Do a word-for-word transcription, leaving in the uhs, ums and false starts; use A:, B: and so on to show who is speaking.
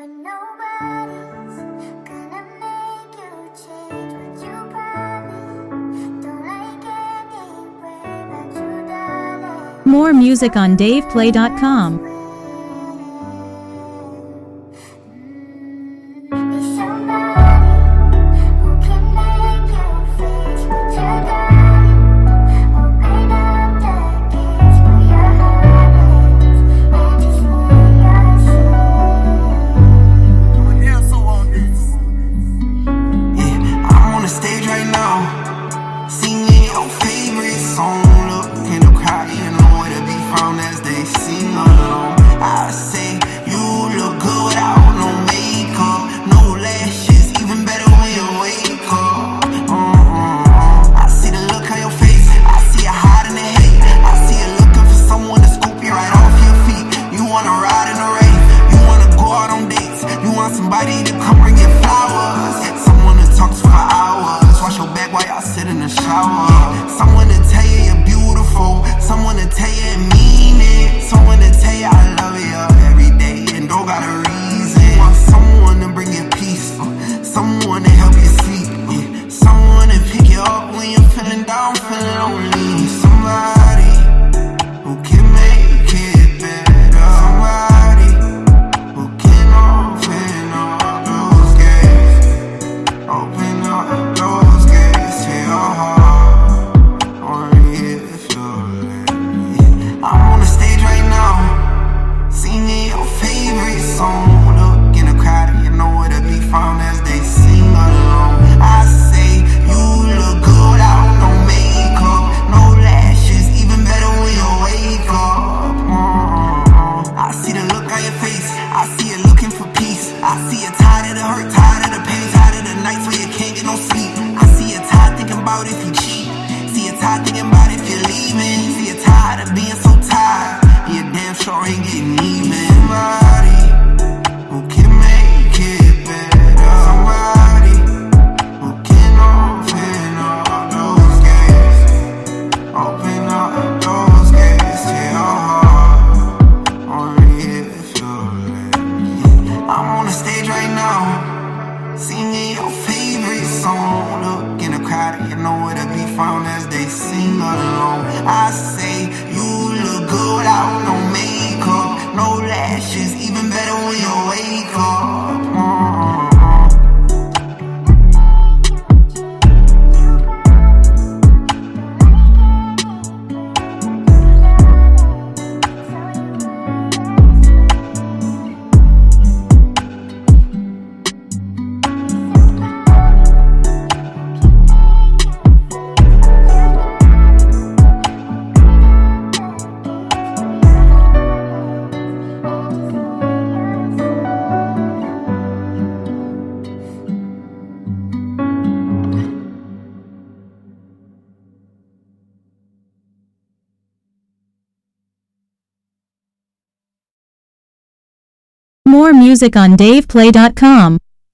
A: But nobody's gonna make you change what you promised. Don't like any way that you done it.
B: More music on dave play dot com.
A: Be somebody who can make you face what you done. Open up the gates for your heart and just let your
C: Yeah, I'm on the stage right now, singing your favorite song. Look in the crowd, you know where to be found as they sing along. I say you look good without no makeup, no lashes, even better when you wake up. Uh-uh. I see the look on your face, I see you hiding the hate. I see you looking for someone to scoop you right off your feet. You wanna ride in the rain, you wanna go out on dates, you want somebody to come bring you flowers, someone to talk to for hours, wash your back while y'all sit in the shower. Someone to tell you you're beautiful, someone to tell you it mean it, someone to tell you I love you every day and don't got a reason. You want someone to bring you peace, uh, someone to help you sleep, yeah. Someone to pick you up when you're feeling down, feeling lonely. Somebody who can make it better, somebody who can open up those gates, open up those gates to your heart, only if you're ready. I'm on the stage right now, singing your favorite song. Look in the crowd, you know where to be found as they sing along. I say you look good without no makeup, no lashes, even better when you wake up. Uh-uh. I see the look on your face, I see you looking for peace. I see you tired of the hurt, tired of the pain, tired of the nights where you can't get no sleep. I see you tired thinking about if you cheat, see you tired thinking about if you're leaving, see you tired of being so tired, you damn sure ain't getting even. Somebody who can make it better, somebody who can open up those gates, open up those gates to your heart, only if you're ready. I'm on the stage right now, singing your favorite song. Look in the crowd, you know where to be found as they sing along. I say you look good without no makeup, no lashes, even better when you wake up. Uh-uh.
B: More music on dave play dot com.